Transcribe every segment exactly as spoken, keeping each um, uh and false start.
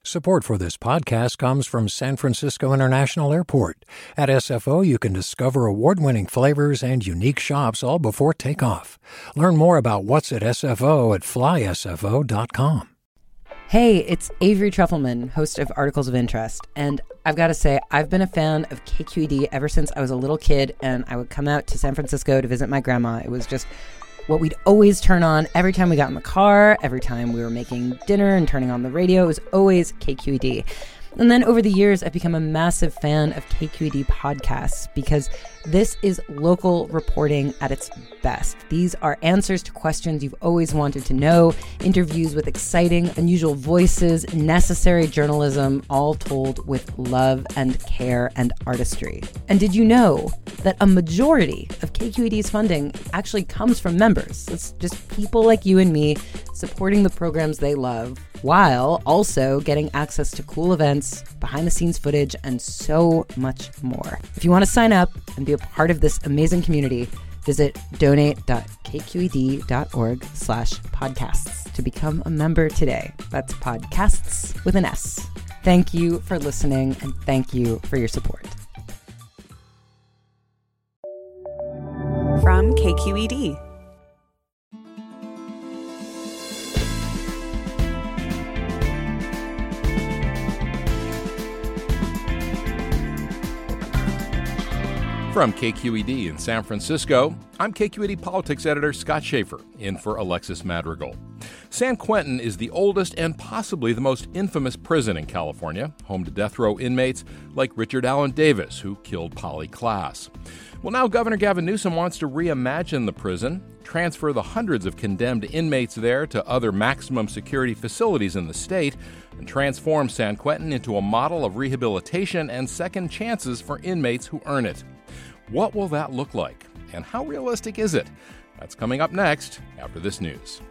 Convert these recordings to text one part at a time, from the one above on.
Support for this podcast comes from San Francisco International Airport. At S F O, you can discover award-winning flavors and unique shops all before takeoff. Learn more about what's at S F O at fly S F O dot com. Hey, it's Avery Trufelman, host of Articles of Interest, and I've got to say, I've been a fan of K Q E D ever since I was a little kid, and I would come out to San Francisco to visit my grandma. It was just what we'd always turn on every time we got in the car, every time we were making dinner and turning on the radio. It was always K Q E D. And then over the years, I've become a massive fan of K Q E D podcasts because this is local reporting at its best. These are answers to questions you've always wanted to know, interviews with exciting, unusual voices, necessary journalism, all told with love and care and artistry. And did you know that a majority of K Q E D's funding actually comes from members? It's just people like you and me supporting the programs they love, while also getting access to cool events, behind-the-scenes footage, and so much more. If you want to sign up and be a part of this amazing community, visit donate.kqed.org slash podcasts to become a member today. That's podcasts with an S. Thank you for listening, and thank you for your support. From K Q E D. From K Q E D in San Francisco, I'm K Q E D politics editor Scott Shafer, in for Alexis Madrigal. San Quentin is the oldest and possibly the most infamous prison in California, home to death row inmates like Richard Allen Davis, who killed Polly Klaas. Well, now Governor Gavin Newsom wants to reimagine the prison, transfer the hundreds of condemned inmates there to other maximum security facilities in the state, and transform San Quentin into a model of rehabilitation and second chances for inmates who earn it. What will that look like? And how realistic is it? That's coming up next after this news.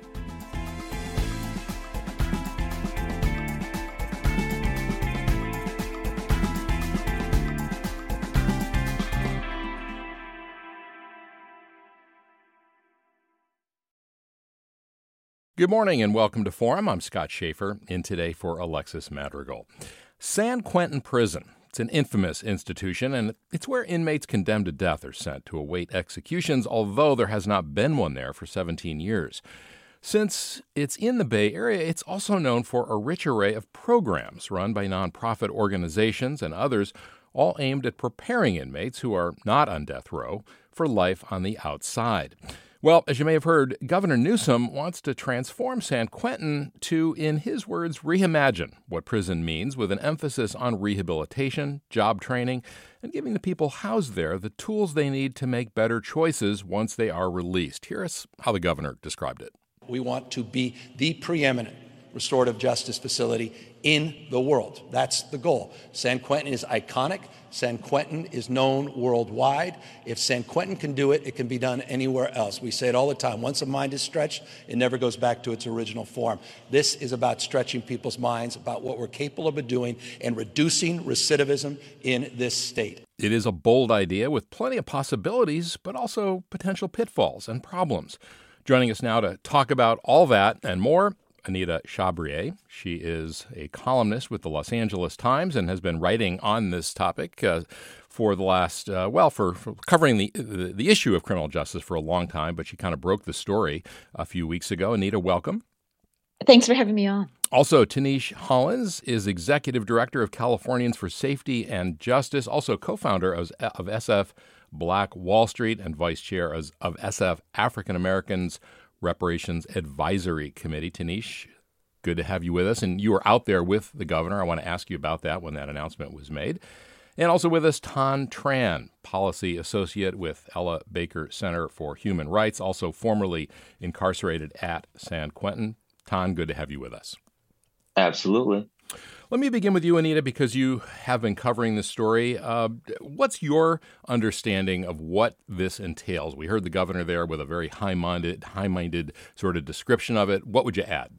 Good morning and welcome to Forum. I'm Scott Shafer, in today for Alexis Madrigal. San Quentin Prison. It's an infamous institution, and it's where inmates condemned to death are sent to await executions, although there has not been one there for seventeen years. Since it's in the Bay Area, it's also known for a rich array of programs run by nonprofit organizations and others, all aimed at preparing inmates who are not on death row for life on the outside. Well, as you may have heard, Governor Newsom wants to transform San Quentin to, in his words, reimagine what prison means, with an emphasis on rehabilitation, job training, and giving the people housed there the tools they need to make better choices once they are released. Here's how the governor described it. We want to be the preeminent restorative justice facility in the world. That's the goal. San Quentin is iconic. San Quentin is known worldwide. If San Quentin can do it, it can be done anywhere else. We say it all the time. Once a mind is stretched, it never goes back to its original form. This is about stretching people's minds about what we're capable of doing and reducing recidivism in this state. It is a bold idea with plenty of possibilities, but also potential pitfalls and problems. Joining us now to talk about all that and more, Anita Chabrier. She is a columnist with the Los Angeles Times and has been writing on this topic uh, for the last, uh, well, for, for covering the, the the issue of criminal justice for a long time, but she kind of broke the story a few weeks ago. Anita, welcome. Thanks for having me on. Also, Tanish Hollins is Executive Director of Californians for Safety and Justice, also co-founder of, of S F Black Wall Street and Vice Chair of, of S F African Americans Reparations Advisory Committee. Tanish, good to have you with us. And you were out there with the governor. I want to ask you about that when that announcement was made. And also with us, Tan Tran, Policy Associate with Ella Baker Center for Human Rights, also formerly incarcerated at San Quentin. Tan, good to have you with us. Absolutely. Let me begin with you, Anita, because you have been covering this story. Uh, what's your understanding of what this entails? We heard the governor there with a very high-minded, high-minded sort of description of it. What would you add?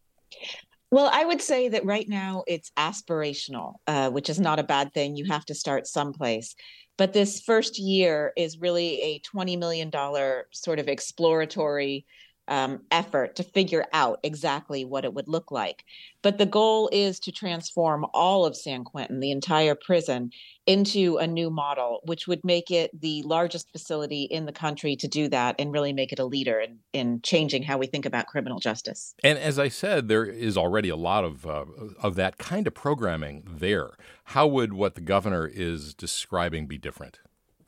Well, I would say that right now it's aspirational, uh, which is not a bad thing. You have to start someplace. But this first year is really a twenty million dollars sort of exploratory um, effort to figure out exactly what it would look like. But the goal is to transform all of San Quentin, the entire prison, into a new model, which would make it the largest facility in the country to do that and really make it a leader in, in changing how we think about criminal justice. And as I said, there is already a lot of uh, of that kind of programming there. How would what the governor is describing be different?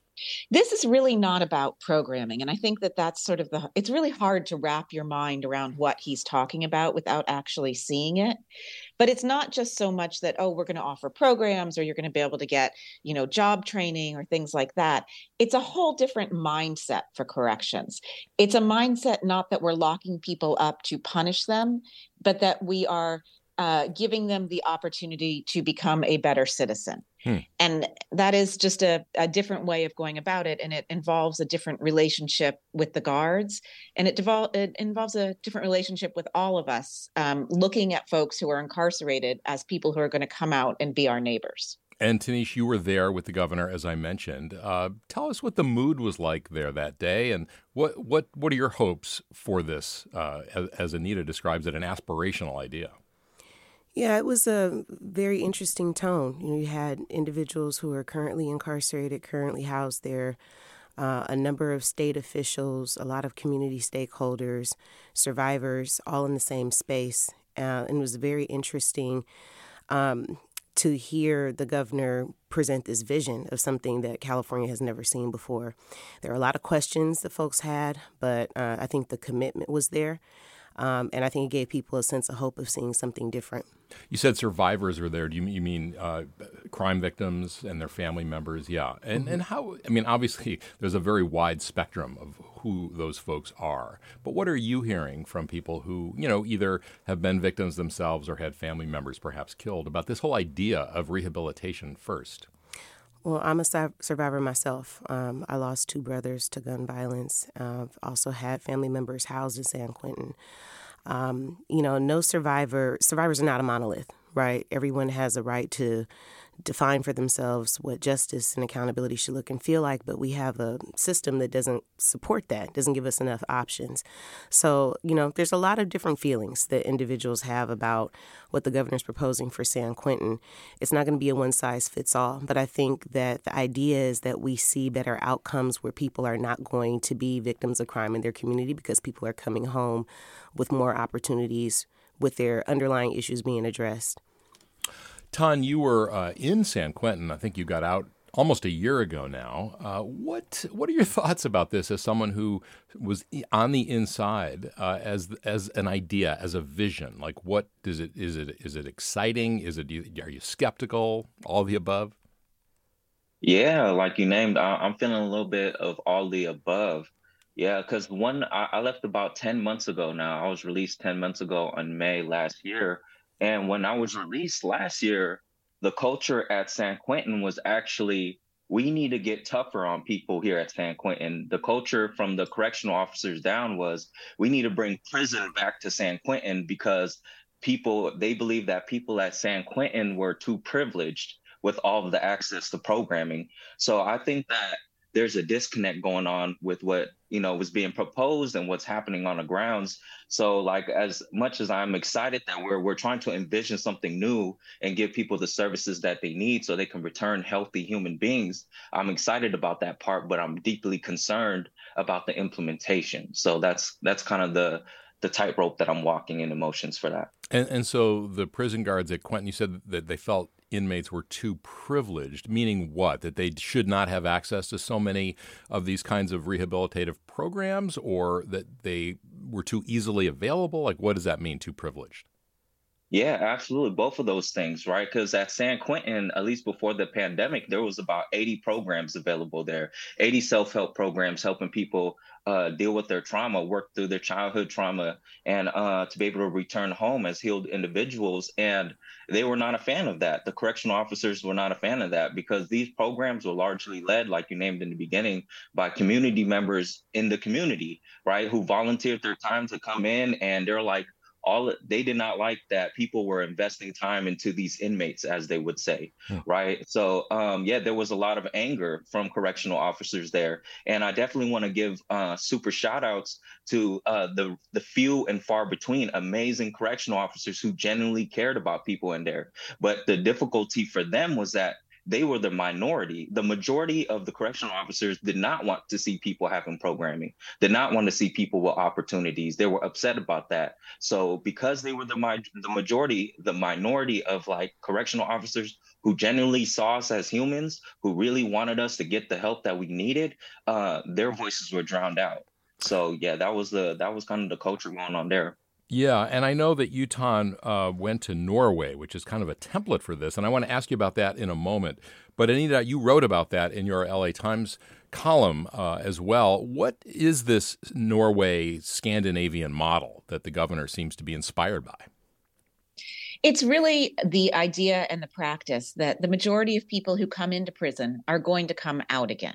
This is really not about programming. And I think that that's sort of the, it's really hard to wrap your mind around what he's talking about without actually seeing it. But it's not just so much that, oh, we're going to offer programs or you're going to be able to get, you know, job training or things like that. It's a whole different mindset for corrections. It's a mindset not that we're locking people up to punish them, but that we are uh, giving them the opportunity to become a better citizen. Hmm. And that is just a, a different way of going about it. And it involves a different relationship with the guards. And it, devol- it involves a different relationship with all of us, um, looking at folks who are incarcerated as people who are going to come out and be our neighbors. And Tanish, you were there with the governor, as I mentioned. Uh, tell us what the mood was like there that day, and what what what are your hopes for this, uh, as, as Anita describes it, an aspirational idea? Yeah, it was a very interesting tone. You know, you had individuals who are currently incarcerated, currently housed there, uh, a number of state officials, a lot of community stakeholders, survivors, all in the same space. Uh, and it was very interesting um, to hear the governor present this vision of something that California has never seen before. There are a lot of questions that folks had, but uh, I think the commitment was there. Um, and I think it gave people a sense of hope of seeing something different. You said survivors were there. Do you, you mean uh, crime victims and their family members? Yeah. And mm-hmm. and how, I mean, obviously, there's a very wide spectrum of who those folks are. But what are you hearing from people who, you know, either have been victims themselves or had family members perhaps killed about this whole idea of rehabilitation first? Well, I'm a survivor myself. Um, I lost two brothers to gun violence. Uh, I've also had family members housed in San Quentin. Um, you know, no survivor, survivors are not a monolith, right? Everyone has a right to define for themselves what justice and accountability should look and feel like, but we have a system that doesn't support that, doesn't give us enough options. So, you know, there's a lot of different feelings that individuals have about what the governor's proposing for San Quentin. It's not going to be a one-size-fits-all, but I think that the idea is that we see better outcomes where people are not going to be victims of crime in their community because people are coming home with more opportunities with their underlying issues being addressed. Tan, you were uh, in San Quentin. I think you got out almost a year ago now. Uh, what what are your thoughts about this as someone who was on the inside, uh, as as an idea, as a vision? Like, what does it is it is it exciting? Is it are you skeptical? All of the above? Yeah, like you named, I, I'm feeling a little bit of all the above. Yeah, because one, I, I left about ten months ago now. I was released ten months ago in May last year. And when I was released last year, the culture at San Quentin was actually, we need to get tougher on people here at San Quentin. The culture from the correctional officers down was, we need to bring prison back to San Quentin because people, they believe that people at San Quentin were too privileged with all of the access to programming. So I think that there's a disconnect going on with what, you know, was being proposed and what's happening on the grounds. So like, as much as I'm excited that we're we're trying to envision something new and give people the services that they need so they can return healthy human beings, I'm excited about that part, but I'm deeply concerned about the implementation. So that's that's kind of the the tightrope that I'm walking in emotions for that. And and so the prison guards at Quentin, you said that they felt inmates were too privileged, meaning what? That they should not have access to so many of these kinds of rehabilitative programs, or that they were too easily available? Like, what does that mean, too privileged? Yeah, absolutely. Both of those things, right? Because at San Quentin, at least before the pandemic, there was about eighty programs available there, eighty self-help programs helping people uh, deal with their trauma, work through their childhood trauma, and uh, to be able to return home as healed individuals. And they were not a fan of that. The correctional officers were not a fan of that because these programs were largely led, like you named in the beginning, by community members in the community, right, who volunteered their time to come in, and they're like, all they did not like that people were investing time into these inmates, as they would say, hmm. right? So um, yeah, there was a lot of anger from correctional officers there, and I definitely want to give uh, super shout outs to uh, the the few and far between amazing correctional officers who genuinely cared about people in there. But the difficulty for them was that they were the minority. The majority of the correctional officers did not want to see people having programming, did not want to see people with opportunities. They were upset about that. So because they were the, mi- the majority, the minority of like correctional officers who genuinely saw us as humans, who really wanted us to get the help that we needed, uh, their voices were drowned out. So yeah, that was the that was kind of the culture going on there. Yeah, and I know that Utan uh, went to Norway, which is kind of a template for this, and I want to ask you about that in a moment. But Anita, you wrote about that in your L A Times column uh, as well. What is this Norway Scandinavian model that the governor seems to be inspired by? It's really the idea and the practice that the majority of people who come into prison are going to come out again.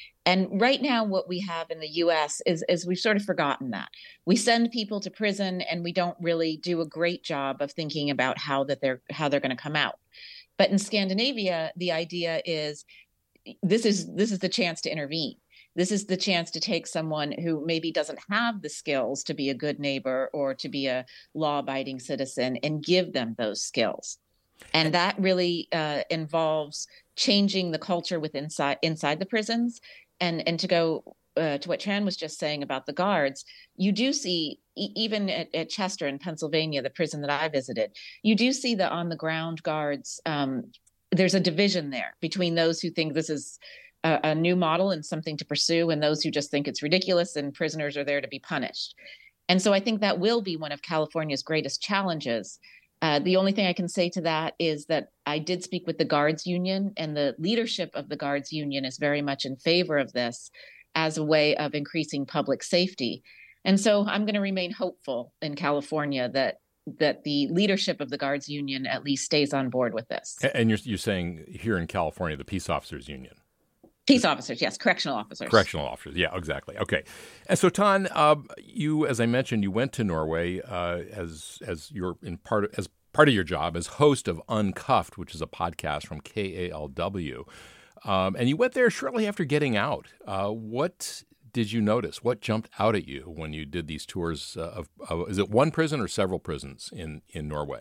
And right now, what we have in the U S is, is we've sort of forgotten that. We send people to prison and we don't really do a great job of thinking about how that they're how they're going to come out. But in Scandinavia, the idea is this is this is the chance to intervene. This is the chance to take someone who maybe doesn't have the skills to be a good neighbor or to be a law-abiding citizen and give them those skills. And that really uh, involves changing the culture within inside, inside the prisons. And and to go uh, to what Tran was just saying about the guards, you do see, e- even at, at Chester in Pennsylvania, the prison that I visited, you do see the on-the-ground guards. Um, there's a division there between those who think this is a, a new model and something to pursue and those who just think it's ridiculous and prisoners are there to be punished. And so I think that will be one of California's greatest challenges. Uh, the only thing I can say to that is that I did speak with the Guards Union, and the leadership of the Guards Union is very much in favor of this as a way of increasing public safety. And so I'm going to remain hopeful in California that that the leadership of the Guards Union at least stays on board with this. And you're, you're saying here in California, the Peace Officers Union. Peace officers, yes, correctional officers. Correctional officers, yeah, exactly. Okay, and so Tan, uh, you, as I mentioned, you went to Norway uh, as as your in part of, as part of your job as host of Uncuffed, which is a podcast from K A L W, um, and you went there shortly after getting out. Uh, what did you notice? What jumped out at you when you did these tours uh, of, of? Is it one prison or several prisons in in Norway?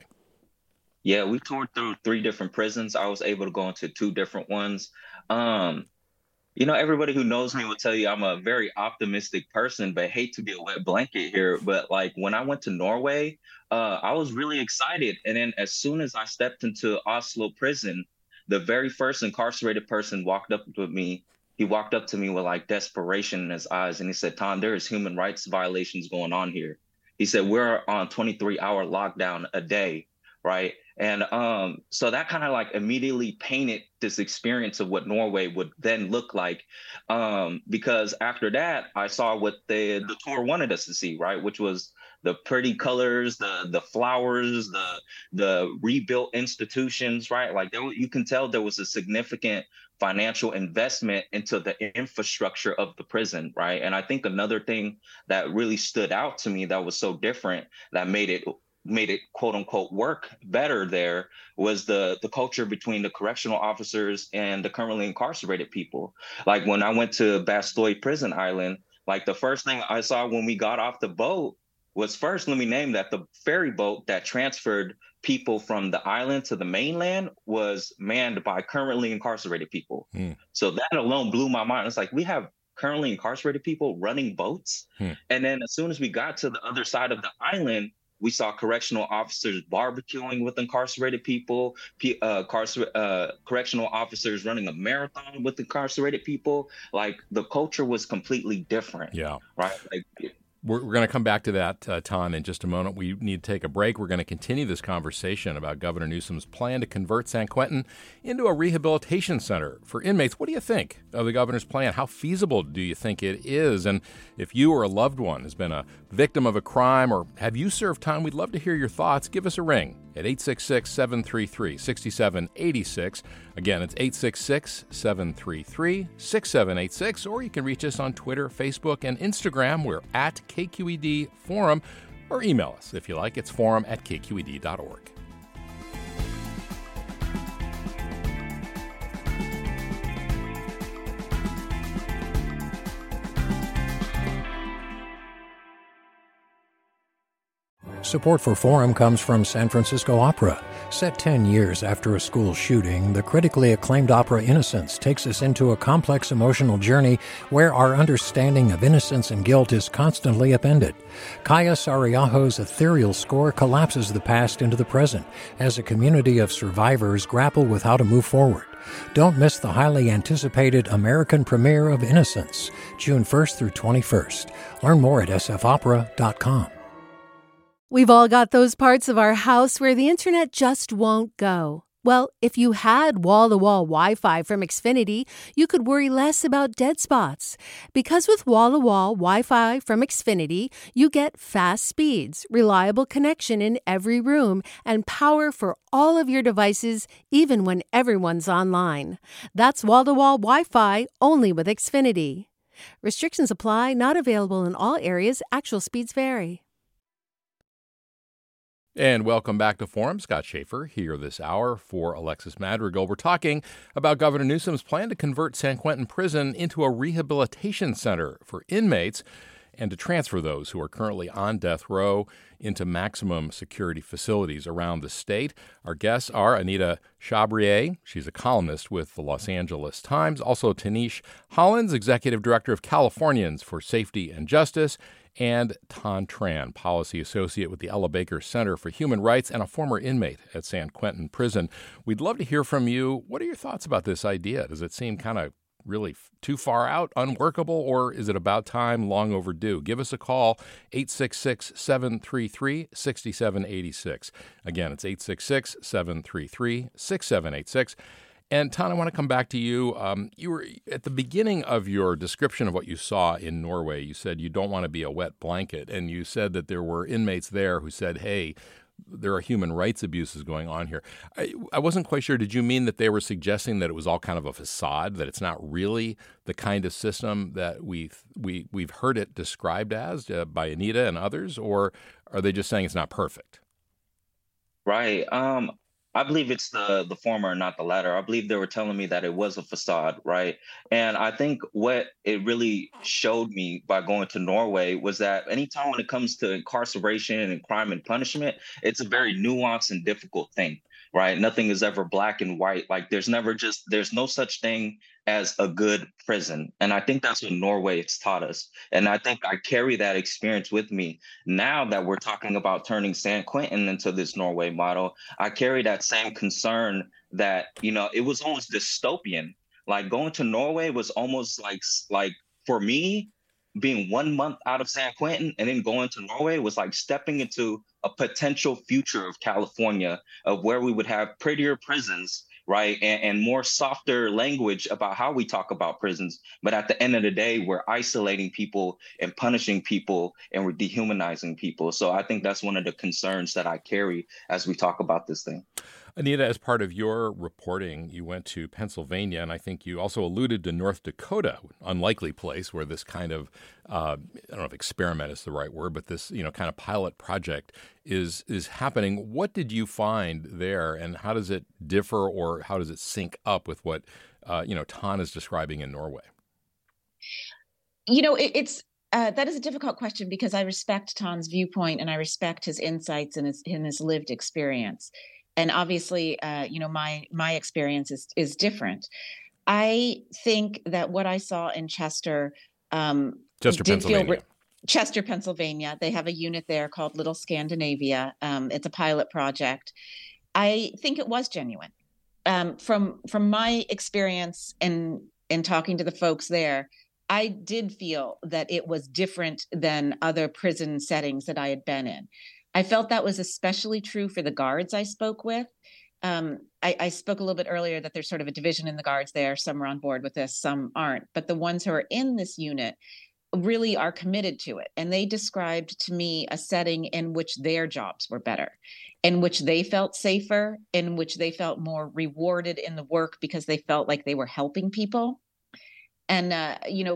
Yeah, we toured through three different prisons. I was able to go into two different ones. Um, You know, everybody who knows me will tell you I'm a very optimistic person, but hate to be a wet blanket here. But like when I went to Norway, uh, I was really excited. And then as soon as I stepped into Oslo prison, the very first incarcerated person walked up to me. He walked up to me with like desperation in his eyes. And he said, "Tom, there is human rights violations going on here." He said, "We're on twenty-three hour lockdown a day." Right. And um, so that kind of like immediately painted this experience of what Norway would then look like, um, because after that, I saw what the, the tour wanted us to see, right, which was the pretty colors, the the flowers, the the rebuilt institutions, right? Like there, you can tell there was a significant financial investment into the infrastructure of the prison, right? And I think another thing that really stood out to me that was so different that made it made it quote unquote work better there was the the culture between the correctional officers and the currently incarcerated people. Like when I went to Bastoy Prison Island, like the first thing I saw when we got off the boat was first, let me name that the ferry boat that transferred people from the island to the mainland was manned by currently incarcerated people. Mm. So that alone blew my mind. It's like, we have currently incarcerated people running boats. Mm. And then as soon as we got to the other side of the island, we saw correctional officers barbecuing with incarcerated people, uh, carcer- uh, correctional officers running a marathon with incarcerated people. Like the culture was completely different. Yeah. Right. Like, We're, we're going to come back to that, uh, Tan, in just a moment. We need to take a break. We're going to continue this conversation about Governor Newsom's plan to convert San Quentin into a rehabilitation center for inmates. What do you think of the governor's plan? How feasible do you think it is? And if you or a loved one has been a victim of a crime or have you served time, we'd love to hear your thoughts. Give us a ring at eight six six, seven three three, six seven eight six. Again, it's eight six six, seven three three, six seven eight six, or you can reach us on Twitter, Facebook, and Instagram. We're at K Q E D Forum. Or email us if you like. It's forum at k q e d dot org. Support for Forum comes from San Francisco Opera. Set ten years after a school shooting, the critically acclaimed opera Innocence takes us into a complex emotional journey where our understanding of innocence and guilt is constantly upended. Kaya Sariaho's ethereal score collapses the past into the present as a community of survivors grapple with how to move forward. Don't miss the highly anticipated American premiere of Innocence, June first through twenty-first. Learn more at s f opera dot com. We've all got those parts of our house where the internet just won't go. Well, if you had wall-to-wall Wi-Fi from Xfinity, you could worry less about dead spots. Because with wall-to-wall Wi-Fi from Xfinity, you get fast speeds, reliable connection in every room, and power for all of your devices, even when everyone's online. That's wall-to-wall Wi-Fi only with Xfinity. Restrictions apply, not available in all areas. Actual speeds vary. And welcome back to Forum. Scott Shafer here this hour for Alexis Madrigal. We're talking about Governor Newsom's plan to convert San Quentin Prison into a rehabilitation center for inmates and to transfer those who are currently on death row into maximum security facilities around the state. Our guests are Anita Chabrier. She's a columnist with the Los Angeles Times. Also, Tanish Hollins, Executive Director of Californians for Safety and Justice, and Tan Tran, Policy Associate with the Ella Baker Center for Human Rights and a former inmate at San Quentin Prison. We'd love to hear from you. What are your thoughts about this idea? Does it seem kind of really f- too far out, unworkable, or is it about time, long overdue? Give us a call, eight six six, seven three three, six seven eight six. Again, it's eight six six, seven three three, six seven eight six. And, Tan, I want to come back to you. Um, you were at the beginning of your description of what you saw in Norway. You said you don't want to be a wet blanket, and you said that there were inmates there who said, hey, there are human rights abuses going on here. I, I wasn't quite sure. Did you mean that they were suggesting that it was all kind of a facade, that it's not really the kind of system that we we we've heard it described as uh, by Anita and others, or are they just saying it's not perfect? Right. Um, I believe it's the the former, not the latter. I believe they were telling me that it was a facade, right? And I think what it really showed me by going to Norway was that anytime when it comes to incarceration and crime and punishment, it's a very nuanced and difficult thing, right? Nothing is ever black and white. Like there's never just, there's no such thing as a good prison. And I think that's what Norway has taught us. And I think I carry that experience with me. Now that we're talking about turning San Quentin into this Norway model, I carry that same concern that, you know, it was almost dystopian. Like going to Norway was almost like, like for me, being one month out of San Quentin and then going to Norway was like stepping into a potential future of California, of where we would have prettier prisons, right? And, and more softer language about how we talk about prisons. But at the end of the day, we're isolating people and punishing people and we're dehumanizing people. So I think that's one of the concerns that I carry as we talk about this thing. Anita, as part of your reporting, you went to Pennsylvania, and I think you also alluded to North Dakota, unlikely place where this kind of, uh, I don't know if experiment is the right word, but this, you know, kind of pilot project is is happening. What did you find there, and how does it differ, or how does it sync up with what, uh, you know, Tan is describing in Norway? You know, it, it's uh, that is a difficult question because I respect Tan's viewpoint and I respect his insights and his, and his lived experience. And obviously, uh, you know, my my experience is is different. I think that what I saw in Chester, um, Chester, did Pennsylvania. Feel re- Chester, Pennsylvania. They have a unit there called Little Scandinavia. Um, it's a pilot project. I think it was genuine. Um, from from my experience in in talking to the folks there, I did feel that it was different than other prison settings that I had been in. I felt that was especially true for the guards I spoke with. Um, I, I spoke a little bit earlier that there's sort of a division in the guards there. Some are on board with this, some aren't. But the ones who are in this unit really are committed to it. And they described to me a setting in which their jobs were better, in which they felt safer, in which they felt more rewarded in the work because they felt like they were helping people. And, uh, you know,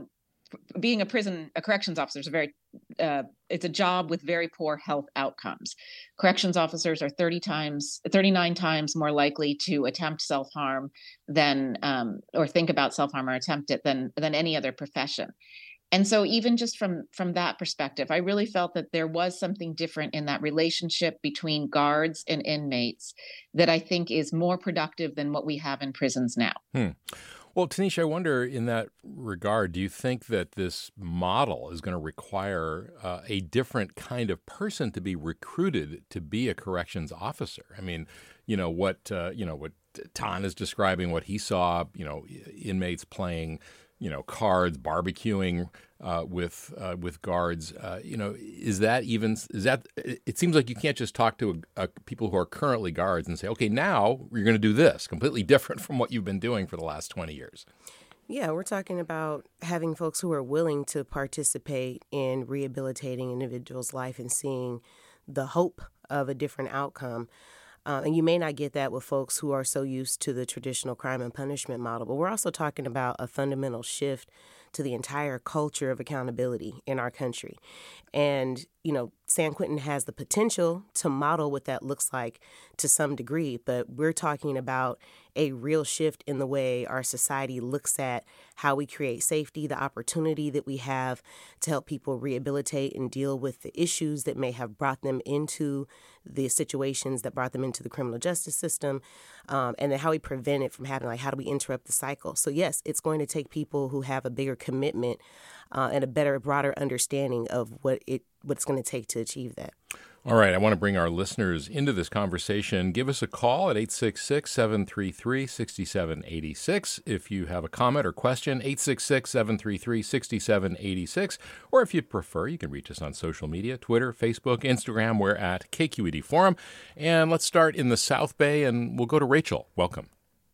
being a prison, a corrections officer is a very, uh, it's a job with very poor health outcomes. Corrections officers are thirty times, thirty-nine times more likely to attempt self-harm than, um, or think about self-harm or attempt it than, than any other profession. And so even just from, from that perspective, I really felt that there was something different in that relationship between guards and inmates that I think is more productive than what we have in prisons now. Hmm. Well, Tanisha, I wonder in that regard, do you think that this model is going to require uh, a different kind of person to be recruited to be a corrections officer? I mean, you know, what, uh, you know, what Tan is describing, what he saw, you know, inmates playing, you know, cards, barbecuing uh, with uh, with guards. Uh, you know, is that even is that? It seems like you can't just talk to a, a, people who are currently guards and say, okay, now you're going to do this, completely different from what you've been doing for the last twenty years. Yeah, we're talking about having folks who are willing to participate in rehabilitating an individual's life and seeing the hope of a different outcome. Uh, and you may not get that with folks who are so used to the traditional crime and punishment model, but we're also talking about a fundamental shift to the entire culture of accountability in our country. And, you know, San Quentin has the potential to model what that looks like to some degree, but we're talking about a real shift in the way our society looks at how we create safety, the opportunity that we have to help people rehabilitate and deal with the issues that may have brought them into the situations that brought them into the criminal justice system, um, and then how we prevent it from happening, like how do we interrupt the cycle? So yes, it's going to take people who have a bigger commitment uh, and a better, broader understanding of what it what it's going to take to achieve that. All right, I want to bring our listeners into this conversation. Give us a call at eight six six, seven three three, six seven eight six if you have a comment or question, eight six six, seven three three, six seven eight six. Or if you prefer, you can reach us on social media, Twitter, Facebook, Instagram. We're at K Q E D Forum. And let's start in the South Bay, and we'll go to Rachel. Welcome.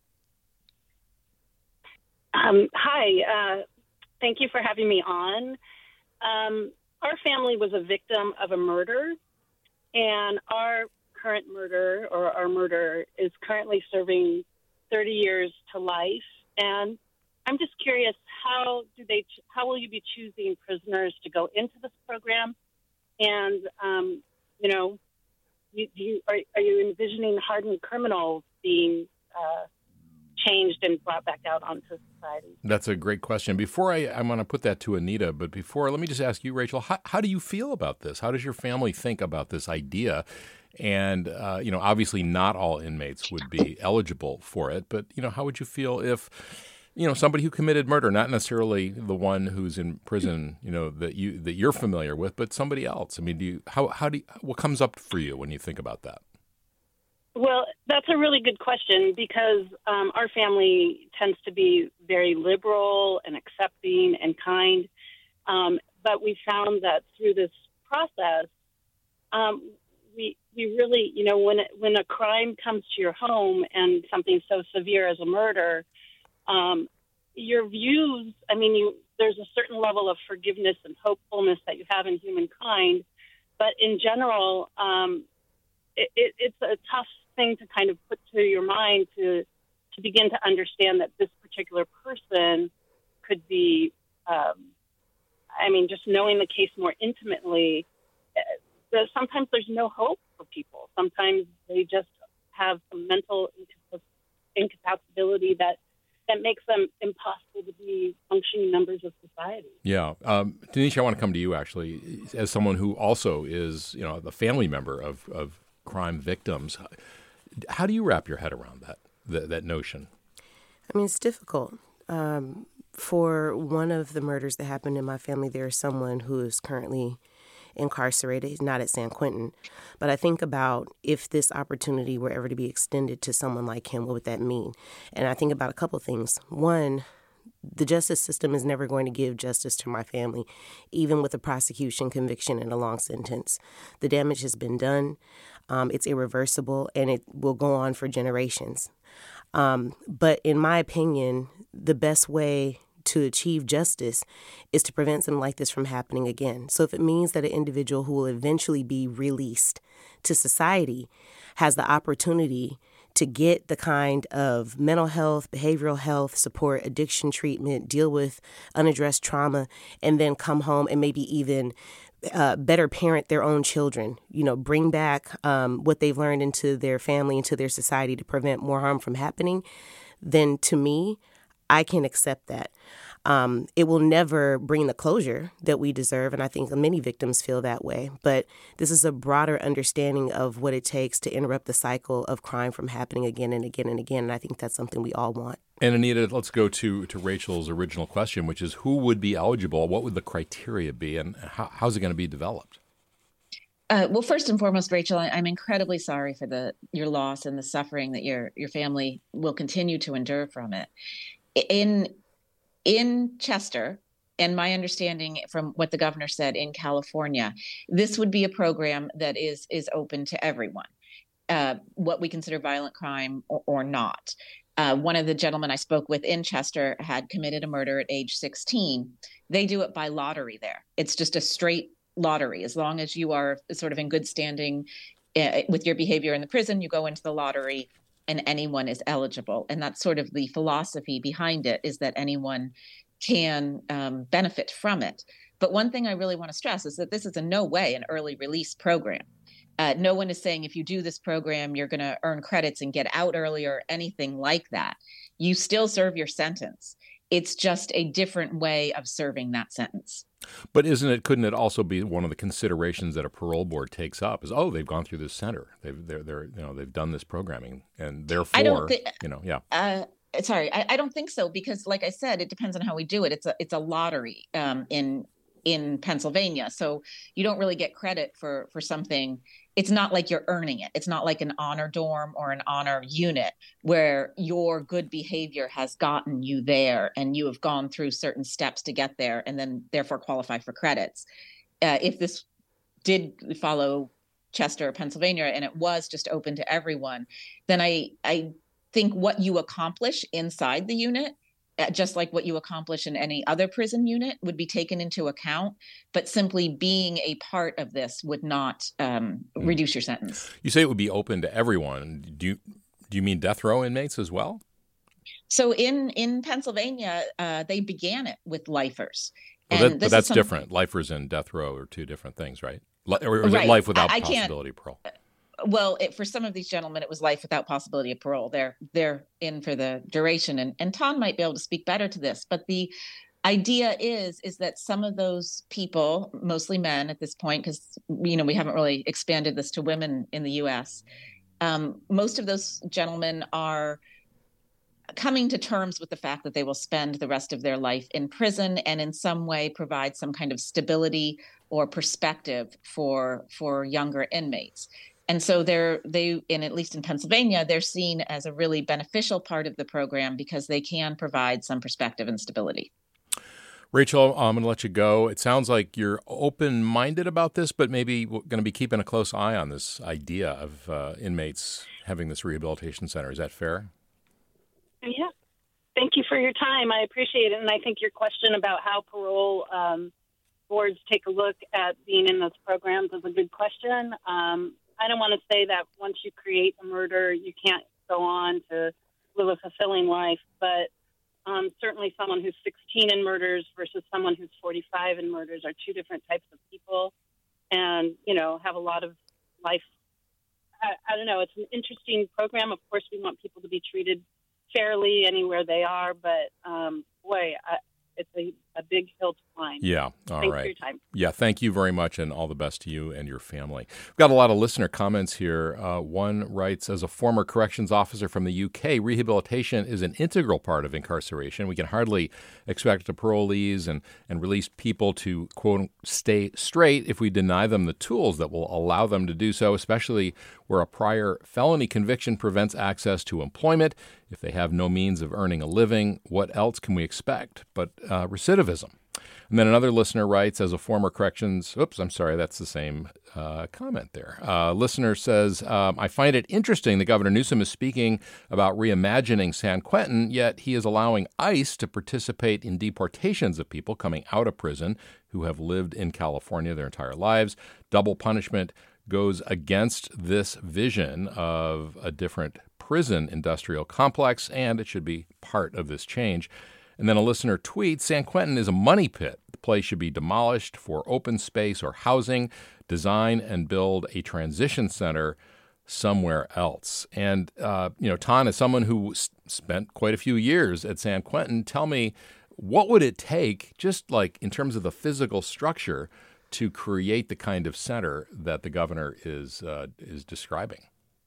Um, hi, uh, thank you for having me on. Um, our family was a victim of a murder. And our current murderer, or our murderer, is currently serving thirty years to life. And I'm just curious, how do they? How will you be choosing prisoners to go into this program? And um, you know, you, do you, are, are you envisioning hardened criminals being uh, changed and brought back out onto society? That's a great question. Before I, I'm going to put that to Anita, but before, let me just ask you, Rachel, how, how do you feel about this? How does your family think about this idea? And, uh, you know, obviously not all inmates would be eligible for it, but, you know, how would you feel if, you know, somebody who committed murder, not necessarily the one who's in prison, you know, that you, that you're familiar with, but somebody else? I mean, do you, how, how do you, what comes up for you when you think about that? Well, that's a really good question because um, our family tends to be very liberal and accepting and kind. Um, but we found that through this process, um, we we really, you know, when it, when a crime comes to your home and something so severe as a murder, um, your views, I mean, you there's a certain level of forgiveness and hopefulness that you have in humankind. But in general, um, it, it, it's a tough thing to kind of put to your mind to to begin to understand that this particular person could be, um, I mean, just knowing the case more intimately, uh, sometimes there's no hope for people. Sometimes they just have some mental incapacity that that makes them impossible to be functioning members of society. Yeah. Um, Tanisha, I want to come to you, actually, as someone who also is, you know, the family member of, of crime victims. How do you wrap your head around that, that, that notion? I mean, it's difficult. Um, for one of the murders that happened in my family, there is someone who is currently incarcerated. He's not at San Quentin. But I think about if this opportunity were ever to be extended to someone like him, what would that mean? And I think about a couple things. One, the justice system is never going to give justice to my family, even with a prosecution, conviction, and a long sentence. The damage has been done. Um, it's irreversible, and it will go on for generations. Um, but in my opinion, the best way to achieve justice is to prevent something like this from happening again. So if it means that an individual who will eventually be released to society has the opportunity to get the kind of mental health, behavioral health support, addiction treatment, deal with unaddressed trauma, and then come home and maybe even uh, better parent their own children, you know, bring back um, what they've learned into their family, into their society to prevent more harm from happening, then to me, I can accept that. Um, it will never bring the closure that we deserve, and I think many victims feel that way. But this is a broader understanding of what it takes to interrupt the cycle of crime from happening again and again and again, and I think that's something we all want. And Anita, let's go to, to Rachel's original question, which is who would be eligible? What would the criteria be, and how, how's it going to be developed? Uh, well, first and foremost, Rachel, I, I'm incredibly sorry for the your loss and the suffering that your your family will continue to endure from it. In in Chester, and my understanding from what the governor said in California, this would be a program that is is open to everyone, uh, what we consider violent crime or, or not. Uh, one of the gentlemen I spoke with in Chester had committed a murder at age sixteen. They do it by lottery there. It's just a straight lottery. As long as you are sort of in good standing uh, with your behavior in the prison, you go into the lottery and anyone is eligible. And that's sort of the philosophy behind it, is that anyone can um, benefit from it. But one thing I really want to stress is that this is in no way an early release program. Uh, no one is saying if you do this program, you're going to earn credits and get out earlier or anything like that. You still serve your sentence. It's just a different way of serving that sentence. But isn't it? Couldn't it also be one of the considerations that a parole board takes up? Is oh, they've gone through this center, they've they're they're you know they've done this programming, and therefore I don't thi- you know yeah. Uh, sorry, I, I don't think so, because, like I said, it depends on how we do it. It's a it's a lottery um, in in Pennsylvania, so you don't really get credit for for something. It's not like you're earning it. It's not like an honor dorm or an honor unit where your good behavior has gotten you there and you have gone through certain steps to get there and then therefore qualify for credits. Uh, if this did follow Chester, Pennsylvania, and it was just open to everyone, then I, I think what you accomplish inside the unit, just like what you accomplish in any other prison unit, would be taken into account. But simply being a part of this would not um, reduce your sentence. You say it would be open to everyone. Do you, do you mean death row inmates as well? So in, in Pennsylvania, uh, they began it with lifers. Well, that, but that's some, different. Lifers and death row are two different things, right? Or is right. it life without I, I possibility of parole? Well, it, for some of these gentlemen, it was life without possibility of parole. They're they're in for the duration, and and Tom might be able to speak better to this. But the idea is is that some of those people, mostly men at this point, because you know we haven't really expanded this to women in the U S. Um, most of those gentlemen are coming to terms with the fact that they will spend the rest of their life in prison, and in some way provide some kind of stability or perspective for for younger inmates. And so they're, they, in at least in Pennsylvania, they're seen as a really beneficial part of the program because they can provide some perspective and stability. Rachel, I'm going to let you go. It sounds like you're open-minded about this, but maybe we're going to be keeping a close eye on this idea of uh, inmates having this rehabilitation center. Is that fair? Yeah. Thank you for your time. I appreciate it. And I think your question about how parole um, boards take a look at being in those programs is a good question. Um, I don't want to say that once you create a murder, you can't go on to live a fulfilling life, but um, certainly someone who's sixteen in murders versus someone who's forty-five in murders are two different types of people, and, you know, have a lot of life. I, I don't know. It's an interesting program. Of course, we want people to be treated fairly anywhere they are, but um, boy, I, it's a, a big hill to climb. Yeah. All Thanks right. for your time. Yeah. Thank you very much, and all the best to you and your family. We've got a lot of listener comments here. Uh, one writes, as a former corrections officer from the U K, rehabilitation is an integral part of incarceration. We can hardly expect the parolees and, and release people to, quote, stay straight if we deny them the tools that will allow them to do so, especially where a prior felony conviction prevents access to employment. If they have no means of earning a living, what else can we expect but uh, recidivism? And then another listener writes, as a former corrections, oops, I'm sorry, that's the same uh, comment there. Uh, listener says, um, I find it interesting that Governor Newsom is speaking about reimagining San Quentin, yet he is allowing ICE to participate in deportations of people coming out of prison who have lived in California their entire lives. Double punishment goes against this vision of a different prison industrial complex, and it should be part of this change. And then a listener tweets, San Quentin is a money pit. The place should be demolished for open space or housing. Design and build a transition center somewhere else. And, uh, you know, Tan, as someone who s- spent quite a few years at San Quentin, tell me, what would it take, just like in terms of the physical structure, to create the kind of center that the governor is uh, is describing?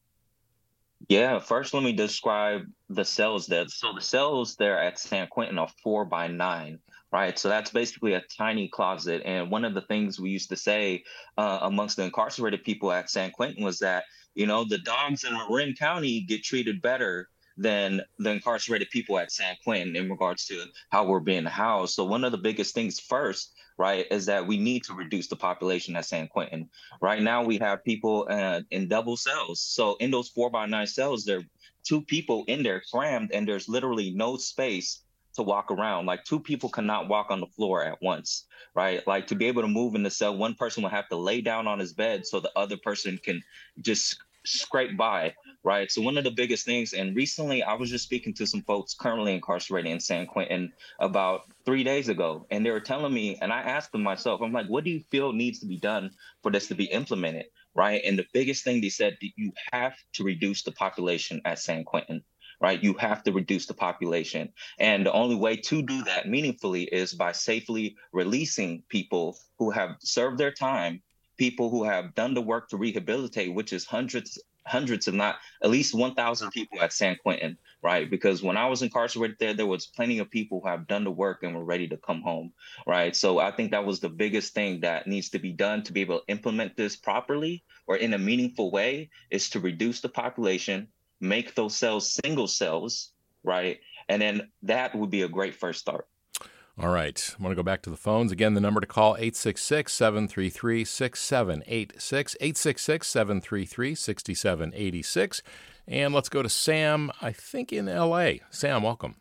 Yeah, first let me describe the cells there. So the cells there at San Quentin are four by nine, right? So that's basically a tiny closet. And one of the things we used to say uh, amongst the incarcerated people at San Quentin was that, you know, the dogs in Marin County get treated better than the incarcerated people at San Quentin in regards to how we're being housed. So one of the biggest things first, right, is that we need to reduce the population at San Quentin. Right now, we have people uh, in double cells. So in those four by nine cells, there are two people in there crammed, and there's literally no space to walk around. Like two people cannot walk on the floor at once, right? Like to be able to move in the cell, one person will have to lay down on his bed so the other person can just scrape by, right? So one of the biggest things, and recently I was just speaking to some folks currently incarcerated in San Quentin about three days ago, and they were telling me, and I asked them myself, I'm like, what do you feel needs to be done for this to be implemented, right? And the biggest thing they said, you have to reduce the population at San Quentin, right? You have to reduce the population. And the only way to do that meaningfully is by safely releasing people who have served their time, people who have done the work to rehabilitate, which is hundreds, hundreds, if not at least one thousand people at San Quentin, right? Because when I was incarcerated there, there was plenty of people who have done the work and were ready to come home, right? So I think that was the biggest thing that needs to be done to be able to implement this properly or in a meaningful way, is to reduce the population, make those cells single cells, right? And then that would be a great first start. All right. I want to go back to the phones. Again, the number to call, eight six six, seven three three, six seven eight six, eight six six, seven three three, six seven eight six. And let's go to Sam, I think in L A. Sam, welcome.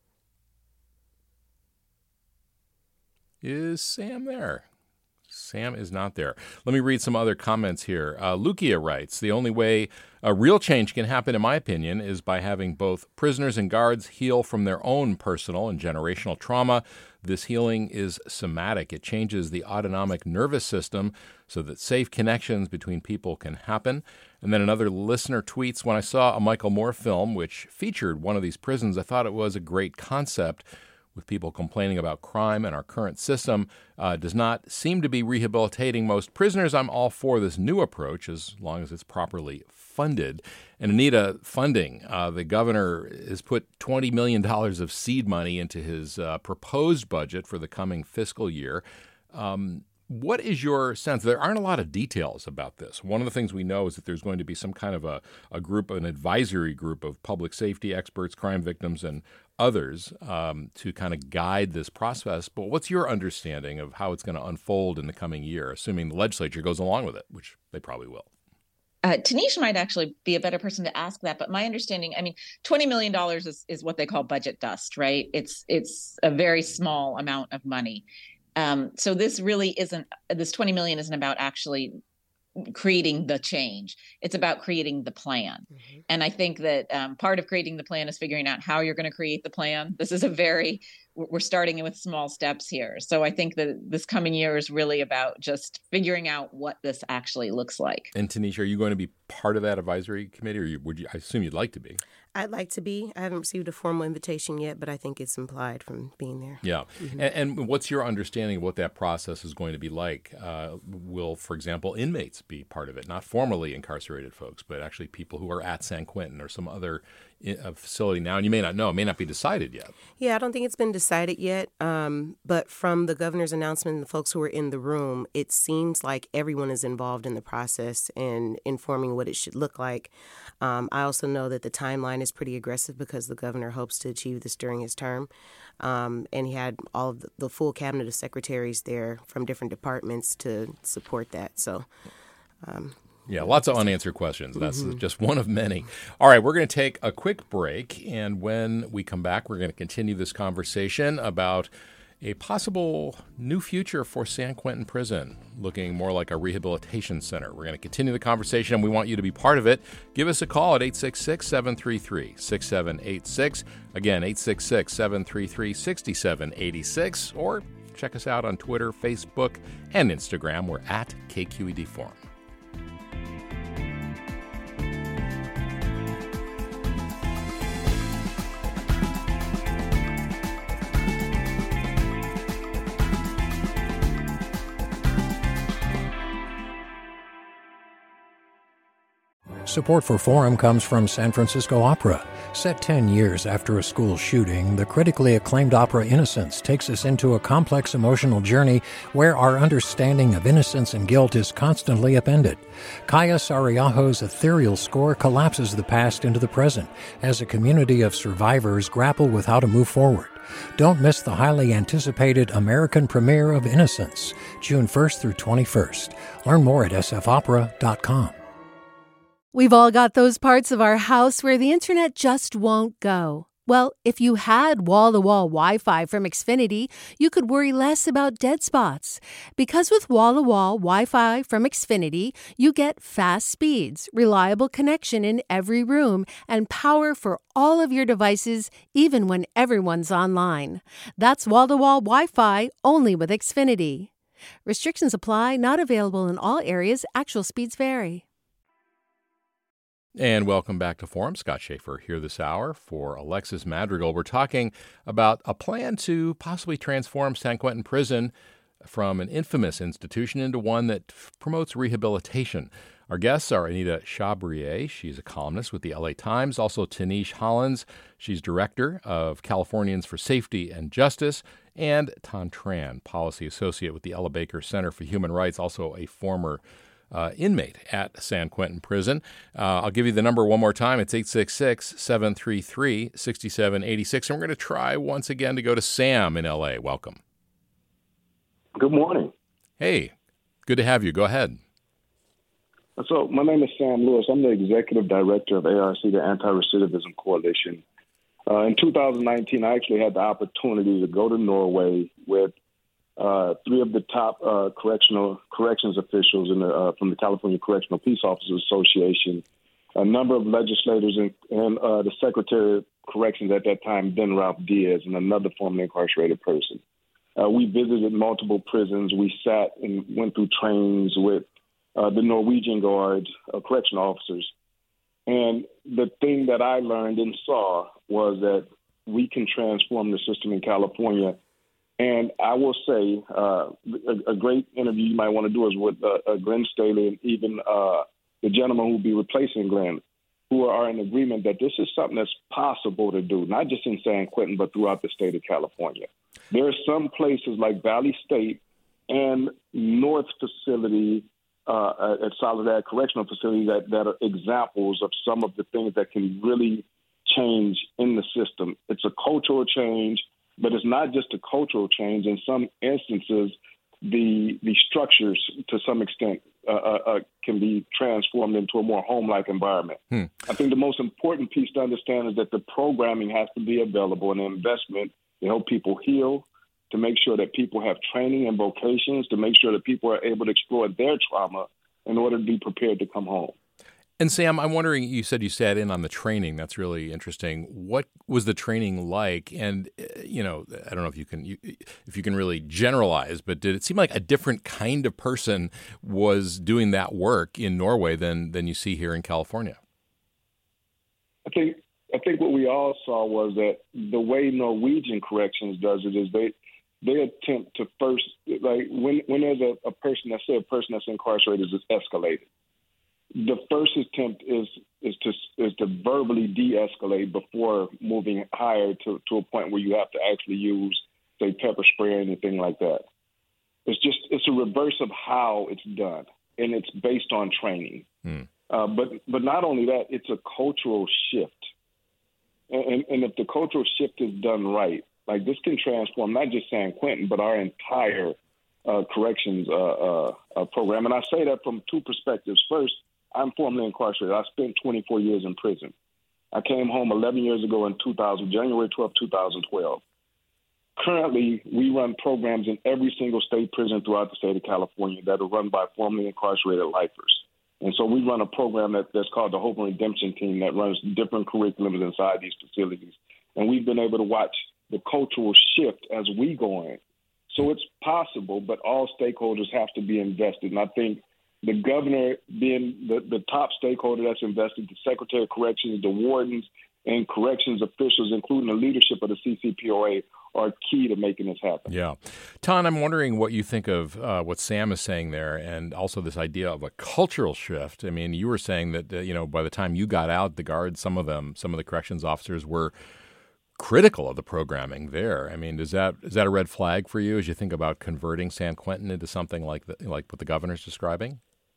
Is Sam there? Sam is not there. Let me read some other comments here. Uh, Lukia writes, the only way a real change can happen, in my opinion, is by having both prisoners and guards heal from their own personal and generational trauma. This healing is somatic. It changes the autonomic nervous system so that safe connections between people can happen. And then another listener tweets, when I saw a Michael Moore film which featured one of these prisons, I thought it was a great concept. With people complaining about crime and our current system uh, does not seem to be rehabilitating most prisoners. I'm all for this new approach as long as it's properly funded. And Anita, funding. Uh, the governor has put twenty million dollars of seed money into his uh, proposed budget for the coming fiscal year. Um, What is your sense? There aren't a lot of details about this. One of the things we know is that there's going to be some kind of a, a group, an advisory group of public safety experts, crime victims, and others um, to kind of guide this process. But what's your understanding of how it's going to unfold in the coming year, assuming the legislature goes along with it, which they probably will? Uh, Tanisha might actually be a better person to ask that, but my understanding, I mean, twenty million dollars is, is what they call budget dust, right? It's it's a very small amount of money. Um, so this really isn't, this twenty million isn't about actually creating the change. It's about creating the plan. Mm-hmm. And I think that um, part of creating the plan is figuring out how you're going to create the plan. This is a very, we're starting with small steps here. So I think that this coming year is really about just figuring out what this actually looks like. And Tanisha, are you going to be part of that advisory committee, or would you, I assume you'd like to be? I'd like to be. I haven't received a formal invitation yet, but I think it's implied from being there. Yeah. Mm-hmm. And, and what's your understanding of what that process is going to be like? Uh, will, for example, inmates be part of it? Not formerly incarcerated folks, but actually people who are at San Quentin or some other uh, facility now. And you may not know. It may not be decided yet. Yeah, I don't think it's been decided yet. Um, but from the governor's announcement and the folks who are in the room, it seems like everyone is involved in the process and informing what it should look like. Um, I also know that the timeline is pretty aggressive because the governor hopes to achieve this during his term. Um, and he had all of the, the full cabinet of secretaries there from different departments to support that. So, um, yeah, lots of unanswered questions. That's mm-hmm. just one of many. All right, we're going to take a quick break. And when we come back, we're going to continue this conversation about a possible new future for San Quentin Prison, looking more like a rehabilitation center. We're going to continue the conversation, and we want you to be part of it. Give us a call at eight six six, seven three three, six seven eight six. Again, eight six six, seven three three, six seven eight six. Or check us out on Twitter, Facebook, and Instagram. We're at K Q E D Forum. Support for Forum comes from San Francisco Opera. Set ten years after a school shooting, the critically acclaimed opera Innocence takes us into a complex emotional journey where our understanding of innocence and guilt is constantly upended. Kaya Sariaho's ethereal score collapses the past into the present as a community of survivors grapple with how to move forward. Don't miss the highly anticipated American premiere of Innocence, June first through twenty-first. Learn more at s f opera dot com. We've all got those parts of our house where the internet just won't go. Well, if you had wall-to-wall Wi-Fi from Xfinity, you could worry less about dead spots. Because with wall-to-wall Wi-Fi from Xfinity, you get fast speeds, reliable connection in every room, and power for all of your devices, even when everyone's online. That's wall-to-wall Wi-Fi only with Xfinity. Restrictions apply, not available in all areas. Actual speeds vary. And welcome back to Forum. Scott Schaefer here this hour for Alexis Madrigal. We're talking about a plan to possibly transform San Quentin Prison from an infamous institution into one that f- promotes rehabilitation. Our guests are Anita Chabrier. She's a columnist with the L A Times. Also, Tanish Hollins. She's director of Californians for Safety and Justice. And Tan Tran, policy associate with the Ella Baker Center for Human Rights, also a former Uh, inmate at San Quentin Prison. Uh, I'll give you the number one more time. It's eight six six, seven three three, six seven eight six. And we're going to try once again to go to Sam in L A. Welcome. Good morning. Hey, good to have you. Go ahead. So my name is Sam Lewis. I'm the executive director of A R C, the Anti-Recidivism Coalition. Uh, in two thousand nineteen, I actually had the opportunity to go to Norway with Uh, three of the top uh, correctional corrections officials in the, uh, from the California Correctional Peace Officers Association, a number of legislators, and, and uh, the Secretary of Corrections at that time, Ben Ralph Diaz, and another formerly incarcerated person. Uh, we visited multiple prisons. We sat and went through trainings with uh, the Norwegian Guard uh, correctional officers. And the thing that I learned and saw was that we can transform the system in California. And I will say uh, a, a great interview you might want to do is with uh, uh, Glenn Staley and even uh, the gentleman who will be replacing Glenn, who are in agreement that this is something that's possible to do, not just in San Quentin, but throughout the state of California. There are some places like Valley State and North Facility uh, at Soledad Correctional Facility that, that are examples of some of the things that can really change in the system. It's a cultural change. But it's not just a cultural change. In some instances, the the structures, to some extent, uh, uh, can be transformed into a more home-like environment. Hmm. I think the most important piece to understand is that the programming has to be available and investment to help people heal, to make sure that people have training and vocations, to make sure that people are able to explore their trauma in order to be prepared to come home. And Sam, I'm wondering, you said you sat in on the training. That's really interesting. What was the training like? And, you know, I don't know if you can you, if you can really generalize, but did it seem like a different kind of person was doing that work in Norway than than you see here in California? I think I think what we all saw was that the way Norwegian corrections does it is they they attempt to first, like when when there's a, a person, let's say a person that's incarcerated is escalated. The first attempt is is to is to verbally de-escalate before moving higher to, to a point where you have to actually use, say, pepper spray or anything like that. It's just it's a reverse of how it's done, and it's based on training. Hmm. Uh, but but not only that, it's a cultural shift, and, and if the cultural shift is done right, like this can transform not just San Quentin, but our entire uh, corrections uh, uh, uh, program. And I say that from two perspectives. First, I'm formerly incarcerated. I spent twenty-four years in prison. I came home eleven years ago in two thousand, January twelfth, two thousand twelve. Currently, we run programs in every single state prison throughout the state of California that are run by formerly incarcerated lifers. And so we run a program that, that's called the Hope and Redemption Team that runs different curriculums inside these facilities. And we've been able to watch the cultural shift as we go in. So it's possible, but all stakeholders have to be invested. And I think the governor being the, the top stakeholder that's invested, the Secretary of Corrections, the wardens, and corrections officials, including the leadership of the C C P O A, are key to making this happen. Yeah. Ton, I'm wondering what you think of uh, what Sam is saying there, and also this idea of a cultural shift. I mean, you were saying that, uh, you know, by the time you got out, the guards, some of them, some of the corrections officers were critical of the programming there. I mean, is that is that a red flag for you as you think about converting San Quentin into something like the, like what the governor's describing?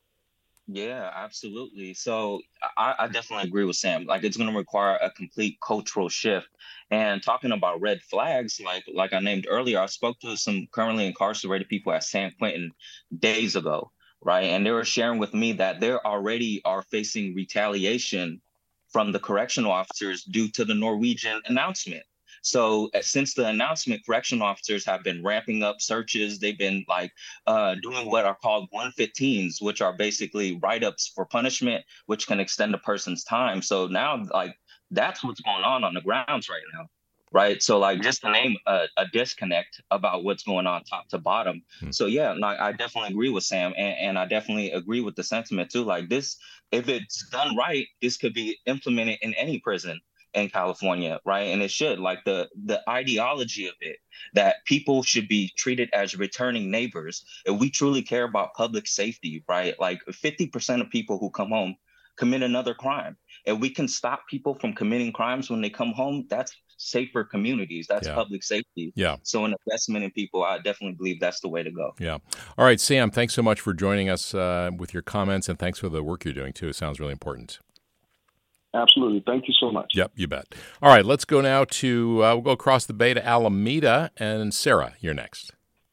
Yeah, absolutely. So I, I definitely agree with Sam. Like, it's going to require a complete cultural shift. And talking about red flags, like like I named earlier, I spoke to some currently incarcerated people at San Quentin days ago, right? And they were sharing with me that they already are facing retaliation from the correctional officers due to the Norwegian announcement. So uh, since the announcement, correctional officers have been ramping up searches. They've been like uh, doing what are called one fifteens, which are basically write-ups for punishment, which can extend a person's time. So now, like, that's what's going on on the grounds right now, right? So, like, just to name a, a disconnect about what's going on top to bottom. Hmm. So, yeah, like, I definitely agree with Sam, and, and I definitely agree with the sentiment, too. Like, this, if it's done right, this could be implemented in any prison in California, right? And it should, like the the ideology of it, that people should be treated as returning neighbors. If we truly care about public safety, right? Like fifty percent of people who come home commit another crime. If we can stop people from committing crimes when they come home, that's safer communities. That's yeah. public safety. Yeah. So an investment in people, I definitely believe that's the way to go. Yeah. All right, Sam, thanks so much for joining us uh, with your comments, and thanks for the work you're doing, too. It sounds really important. Absolutely. Thank you so much. Yep, you bet. All right, let's go now to, uh, we'll go across the bay to Alameda, and Sarah, you're next.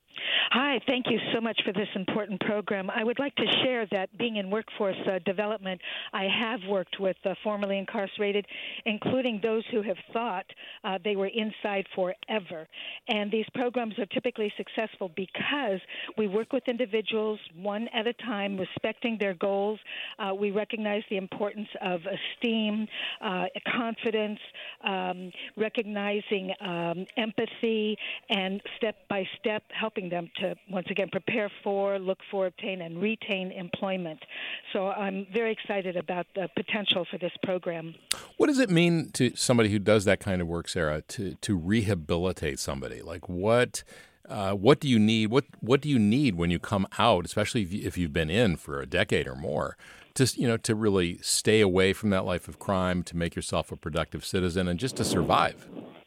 Hi, thank you so much for this important program. I would like to share that being in workforce uh, development, I have worked with uh, formerly incarcerated, including those who have thought uh, they were inside forever. And these programs are typically successful because we work with individuals one at a time, respecting their goals. Uh, we recognize the importance of esteem, uh, confidence, um, recognizing um, empathy, and step-by-step helping them to to, once again, prepare for, look for, obtain, and retain employment. So I'm very excited about the potential for this program. What does it mean to somebody who does that kind of work, Sarah, to, to rehabilitate somebody? Like what uh, what do you need? What what do you need when you come out, especially if, you, if you've been in for a decade or more, to you know to really stay away from that life of crime, to make yourself a productive citizen, and just to survive?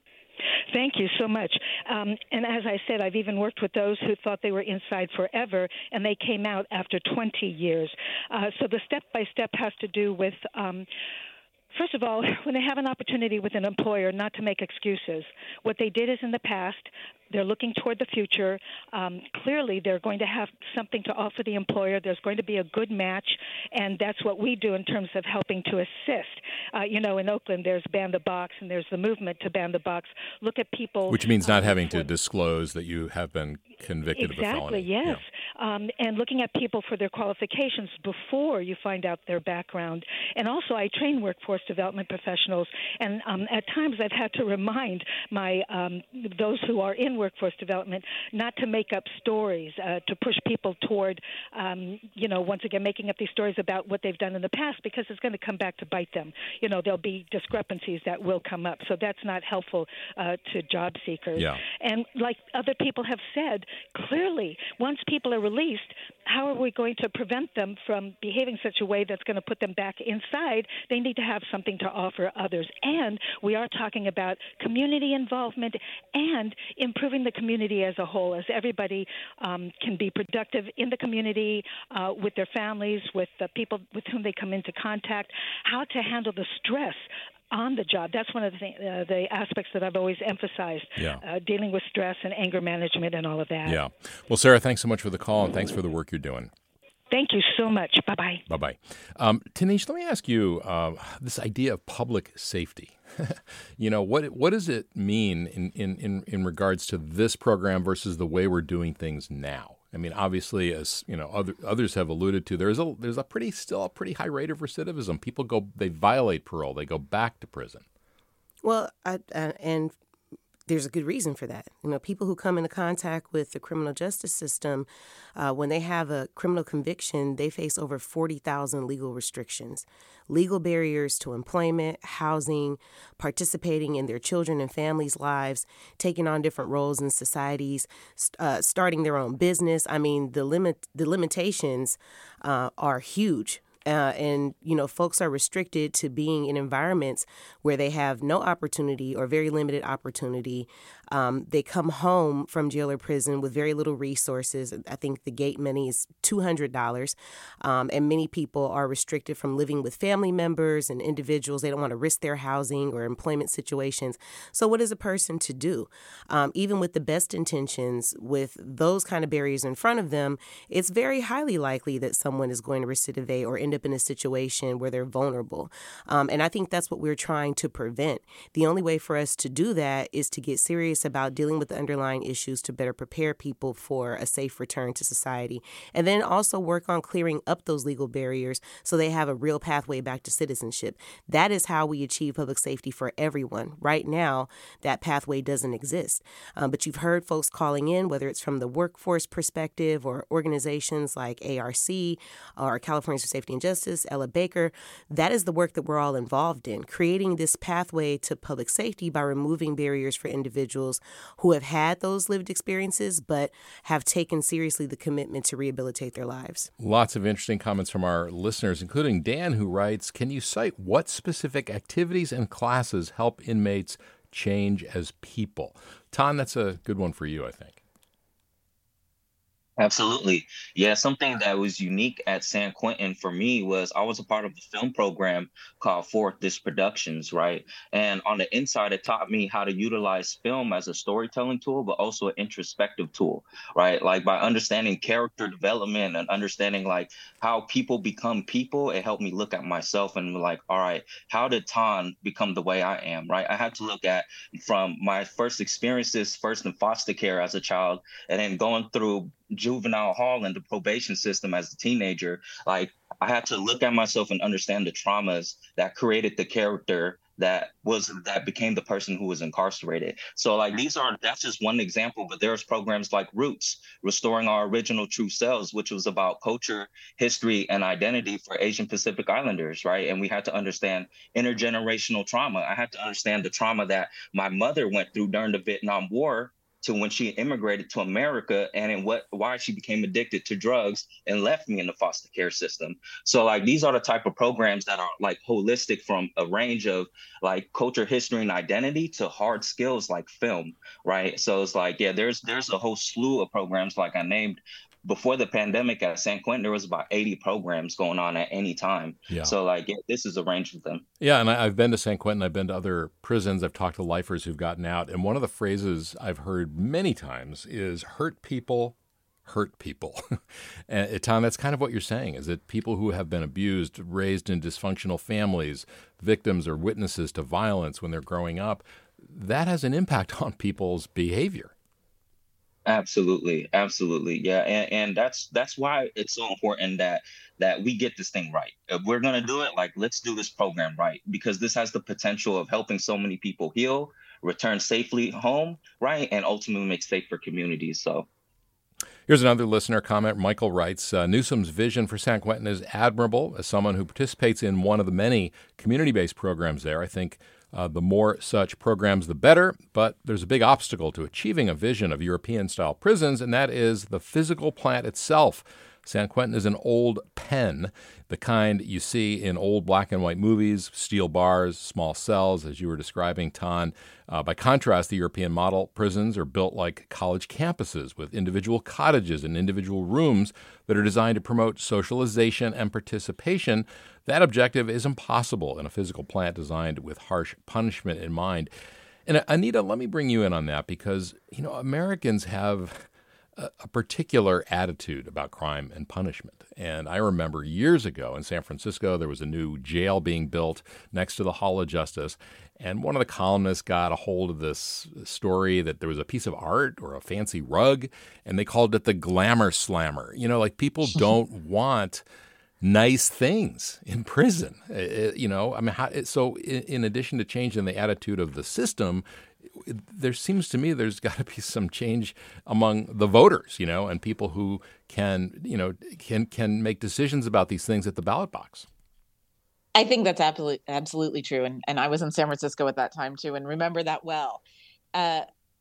Thank you so much. Um, and as I said, I've even worked with those who thought they were inside forever, and they came out after twenty years. Uh, so the step-by-step has to do with, um, first of all, when they have an opportunity with an employer, not to make excuses. What they did is in the past, they're looking toward the future. Um, clearly, they're going to have something to offer the employer. There's going to be a good match, and that's what we do in terms of helping to assist. Uh, you know, in Oakland, there's Ban the Box, and there's the movement to ban the box. Look at people. Which means not uh, having to disclose that you have been convicted exactly, of a felony. Exactly, yes. Yeah. Um, and looking at people for their qualifications before you find out their background. And also, I train workforce development professionals, and um, at times I've had to remind my um, those who are in workforce development not to make up stories, uh, to push people toward, um, you know, once again, making up these stories about what they've done in the past, because it's going to come back to bite them. You know, there'll be discrepancies that will come up. So that's not helpful uh, to job seekers. Yeah. And like other people have said, clearly, once people are released, how are we going to prevent them from behaving such a way that's going to put them back inside? They need to have something to offer others. And we are talking about community involvement and improving the community as a whole, as everybody um, can be productive in the community, uh, with their families, with the people with whom they come into contact, how to handle the stress on the job. That's one of the, th- uh, the aspects that I've always emphasized, yeah. uh, dealing with stress and anger management and all of that. Yeah. Well, Sarah, thanks so much for the call, and thanks for the work you're doing. Thank you so much. Bye-bye. Bye-bye. Um, Tanisha, let me ask you uh, this idea of public safety. you know, what what does it mean in, in, in, in regards to this program versus the way we're doing things now? I mean, obviously, as you know, other, others have alluded to, there's a there's a pretty still a pretty high rate of recidivism. People go, they violate parole, they go back to prison. Well, I, I, and there's a good reason for that. You know, people who come into contact with the criminal justice system, uh, when they have a criminal conviction, they face over forty thousand legal restrictions, legal barriers to employment, housing, participating in their children and families' lives, taking on different roles in societies, uh, starting their own business. I mean, the limit, the limitations uh, are huge. Uh, and, you know, folks are restricted to being in environments where they have no opportunity or very limited opportunity. Um, they come home from jail or prison with very little resources. I think the gate money is two hundred dollars. Um, and many people are restricted from living with family members and individuals. They don't want to risk their housing or employment situations. So what is a person to do? Um, even with the best intentions, with those kind of barriers in front of them, it's very highly likely that someone is going to recidivate or end up in a situation where they're vulnerable. Um, and I think that's what we're trying to prevent. The only way for us to do that is to get serious about dealing with the underlying issues to better prepare people for a safe return to society. And then also work on clearing up those legal barriers so they have a real pathway back to citizenship. That is how we achieve public safety for everyone. Right now, that pathway doesn't exist. Um, but you've heard folks calling in, whether it's from the workforce perspective or organizations like A R C or Californians for Safety and Justice, Ella Baker. That is the work that we're all involved in, creating this pathway to public safety by removing barriers for individuals who have had those lived experiences but have taken seriously the commitment to rehabilitate their lives. Lots of interesting comments from our listeners, including Dan, who writes, can you cite what specific activities and classes help inmates change as people? Ton, that's a good one for you, I think. Absolutely. Yeah, something that was unique at San Quentin for me was I was a part of the film program called Fourth Disc Productions, right? And on the inside, it taught me how to utilize film as a storytelling tool, but also an introspective tool, right? Like by understanding character development and understanding like how people become people, it helped me look at myself and like, all right, how did Ton become the way I am, right? I had to look at from my first experiences, first in foster care as a child, and then going through juvenile hall and the probation system as a teenager. Like I had to look at myself and understand the traumas that created the character that was that became the person who was incarcerated. So like these are that's just one example, but there's programs like Roots, Restoring Our Original True Selves, which was about culture, history, and identity for Asian Pacific Islanders, right? And we had to understand intergenerational trauma. I had to understand the trauma that my mother went through during the Vietnam War to when she immigrated to America and in what why she became addicted to drugs and left me in the foster care system. So like these are the type of programs that are like holistic from a range of like culture, history, and identity to hard skills like film, right? So it's like, yeah, there's there's a whole slew of programs like I named. Before the pandemic at San Quentin, there was about eighty programs going on at any time. Yeah. So, like, yeah, this is a range of them. Yeah, and I, I've been to San Quentin. I've been to other prisons. I've talked to lifers who've gotten out. And one of the phrases I've heard many times is hurt people hurt people. And, Tom, that's kind of what you're saying, is that people who have been abused, raised in dysfunctional families, victims or witnesses to violence when they're growing up, that has an impact on people's behavior. Absolutely. Absolutely. Yeah. And, and that's that's why it's so important that that we get this thing right. If we're going to do it, like, let's do this program right, because this has the potential of helping so many people heal, return safely home, right, and ultimately make safer communities. So here's another listener comment. Michael writes, uh, Newsom's vision for San Quentin is admirable. As someone who participates in one of the many community-based programs there, I think Uh, the more such programs, the better. But there's a big obstacle to achieving a vision of European-style prisons, and that is the physical plant itself. San Quentin is an old pen, the kind you see in old black and white movies, steel bars, small cells, as you were describing, Ton. Uh, by contrast, the European model prisons are built like college campuses with individual cottages and individual rooms that are designed to promote socialization and participation. That objective is impossible in a physical plant designed with harsh punishment in mind. And Anita, let me bring you in on that because, you know, Americans have a, a particular attitude about crime and punishment. And I remember years ago in San Francisco, there was a new jail being built next to the Hall of Justice. And one of the columnists got a hold of this story that there was a piece of art or a fancy rug, and they called it the glamour slammer. You know, like people don't want nice things in prison. Uh, you know, I mean, how, so in, in addition to changing the attitude of the system, there seems to me there's got to be some change among the voters, you know, and people who can, you know, can can make decisions about these things at the ballot box. I think that's absolutely absolutely true, and and I was in San Francisco at that time too, and remember that well. Uh,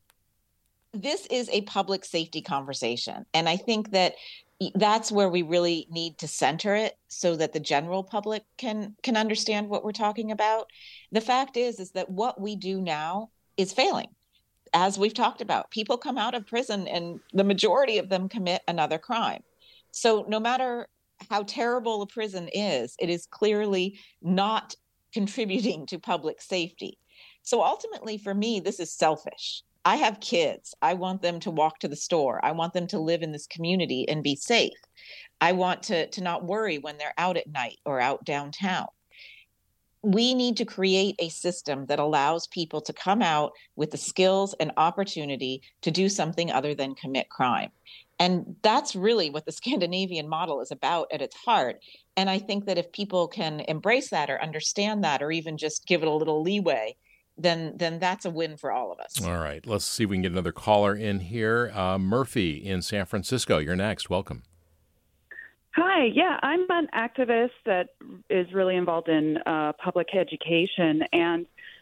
this is a public safety conversation, and I think that that's where we really need to center it so that the general public can can understand what we're talking about. The fact is, is that what we do now is failing. As we've talked about, people come out of prison and the majority of them commit another crime. So no matter how terrible a prison is, it is clearly not contributing to public safety. So ultimately for me, this is selfish. I have kids. I want them to walk to the store. I want them to live in this community and be safe. I want to, to not worry when they're out at night or out downtown. We need to create a system that allows people to come out with the skills and opportunity to do something other than commit crime. And that's really what the Scandinavian model is about at its heart. And I think that if people can embrace that or understand that or even just give it a little leeway, then then that's a win for all of us. All right. Let's see if we can get another caller in here. Uh, Murphy in San Francisco, you're next. Welcome. Hi. Yeah, I'm an activist that is really involved in uh, public education, and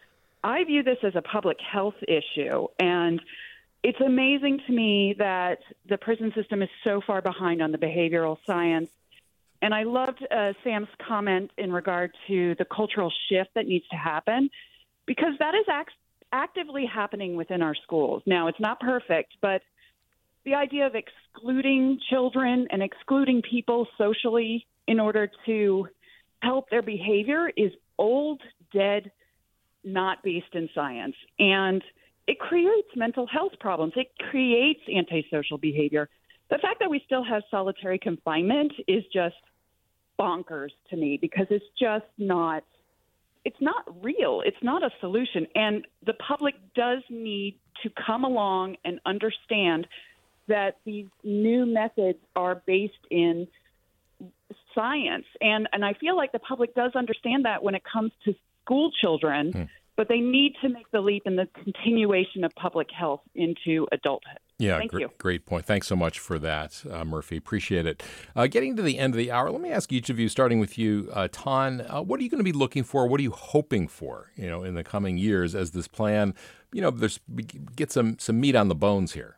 I view this as a public health issue. And it's amazing to me that the prison system is so far behind on the behavioral science. And I loved uh, Sam's comment in regard to the cultural shift that needs to happen, because that is act- actively happening within our schools. Now, it's not perfect, but the idea of excluding children and excluding people socially in order to help their behavior is old, dead, not based in science. And it creates mental health problems. It creates antisocial behavior. The fact that we still have solitary confinement is just bonkers to me, because it's just not It's not real. It's not a solution. And the public does need to come along and understand that these new methods are based in science. And and I feel like the public does understand that when it comes to school children, hmm. but they need to make the leap in the continuation of public health into adulthood. Yeah, Thank gr- you. Great point. Thanks so much for that, uh, Murphy. Appreciate it. Uh, getting to the end of the hour, let me ask each of you, starting with you, uh, Tan, uh, what are you going to be looking for? What are you hoping for, you know, in the coming years as this plan, you know, there's get some some meat on the bones here?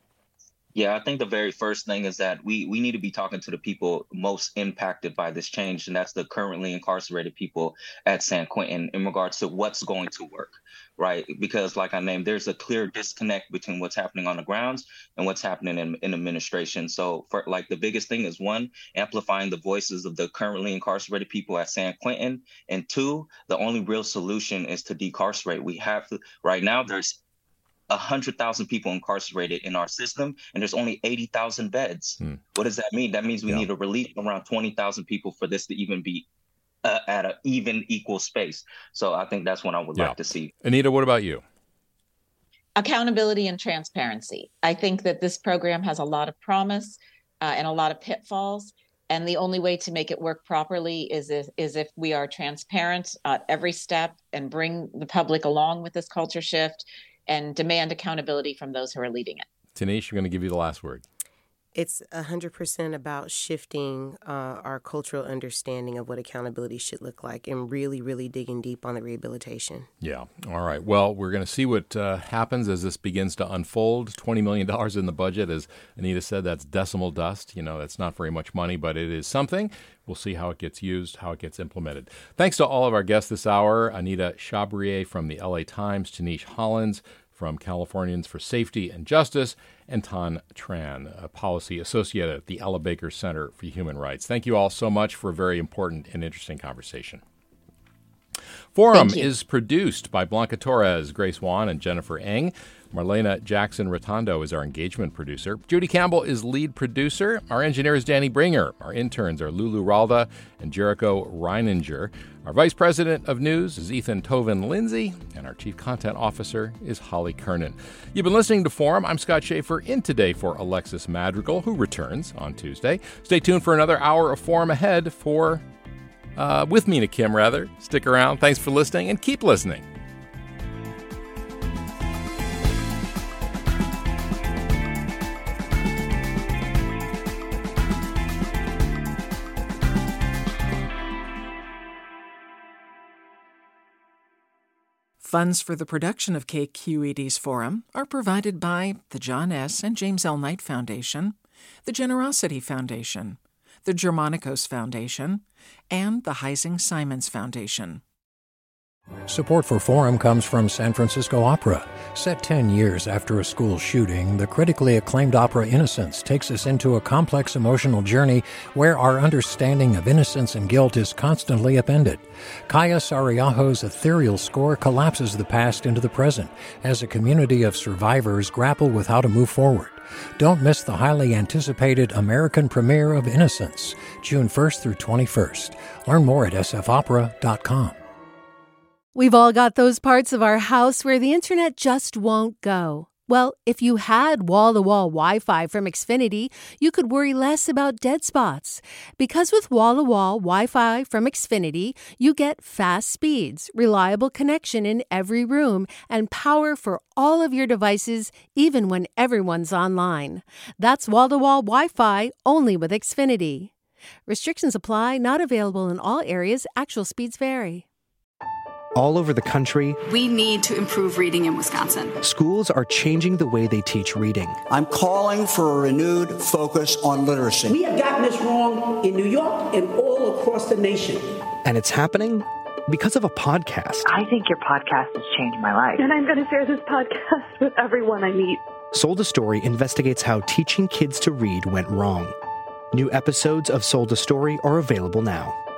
Yeah, I think the very first thing is that we we need to be talking to the people most impacted by this change, and that's the currently incarcerated people at San Quentin in regards to what's going to work, right? Because like I named, there's a clear disconnect between what's happening on the grounds and what's happening in, in administration. So for like the biggest thing is, one, amplifying the voices of the currently incarcerated people at San Quentin, and two, the only real solution is to decarcerate. We have to, right now there's one hundred thousand people incarcerated in our system, and there's only eighty thousand beds. Hmm. What does that mean? That means we yeah. need to release around twenty thousand people for this to even be uh, at an even equal space. So I think that's what I would yeah. like to see. Anita, what about you? Accountability and transparency. I think that this program has a lot of promise uh, and a lot of pitfalls. And the only way to make it work properly is if, is if we are transparent at every step and bring the public along with this culture shift and demand accountability from those who are leading it. Tanisha, I'm going to give you the last word. It's one hundred percent about shifting uh, our cultural understanding of what accountability should look like and really, really digging deep on the rehabilitation. Yeah. All right. Well, we're going to see what uh, happens as this begins to unfold. twenty million dollars in the budget. As Anita said, that's decimal dust. You know, that's not very much money, but it is something. We'll see how it gets used, how it gets implemented. Thanks to all of our guests this hour. Anita Chabrier from the L A Times, Tanish Hollins from Californians for Safety and Justice, and Tan Tran, a policy associate at the Ella Baker Center for Human Rights. Thank you all so much for a very important and interesting conversation. Forum is produced by Blanca Torres, Grace Wan, and Jennifer Eng. Marlena Jackson-Rotondo is our engagement producer. Judy Campbell is lead producer. Our engineer is Danny Bringer. Our interns are Lulu Ralda and Jericho Reininger. Our vice president of news is Ethan Tovin Lindsay, and our chief content officer is Holly Kernan. You've been listening to Forum. I'm Scott Schaefer, in today for Alexis Madrigal, who returns on Tuesday. Stay tuned for another hour of Forum ahead for, uh, with Mina Kim, rather. Stick around. Thanks for listening, and keep listening. Funds for the production of K Q E D's Forum are provided by the John S. and James L. Knight Foundation, the Generosity Foundation, the Germanicos Foundation, and the Heising Simons Foundation. Support for Forum comes from San Francisco Opera. Set ten years after a school shooting, the critically acclaimed opera Innocence takes us into a complex emotional journey where our understanding of innocence and guilt is constantly upended. Kaya Sariaho's ethereal score collapses the past into the present as a community of survivors grapple with how to move forward. Don't miss the highly anticipated American premiere of Innocence, June first through twenty-first. Learn more at s f opera dot com. We've all got those parts of our house where the internet just won't go. Well, if you had wall-to-wall Wi-Fi from Xfinity, you could worry less about dead spots. Because with wall-to-wall Wi-Fi from Xfinity, you get fast speeds, reliable connection in every room, and power for all of your devices, even when everyone's online. That's wall-to-wall Wi-Fi only with Xfinity. Restrictions apply, not available in all areas. Actual speeds vary. All over the country, we need to improve reading in Wisconsin. Schools are changing the way they teach reading. I'm calling for a renewed focus on literacy. We have gotten this wrong in New York and all across the nation. And it's happening because of a podcast. I think your podcast has changed my life. And I'm going to share this podcast with everyone I meet. Sold a Story investigates how teaching kids to read went wrong. New episodes of Sold a Story are available now.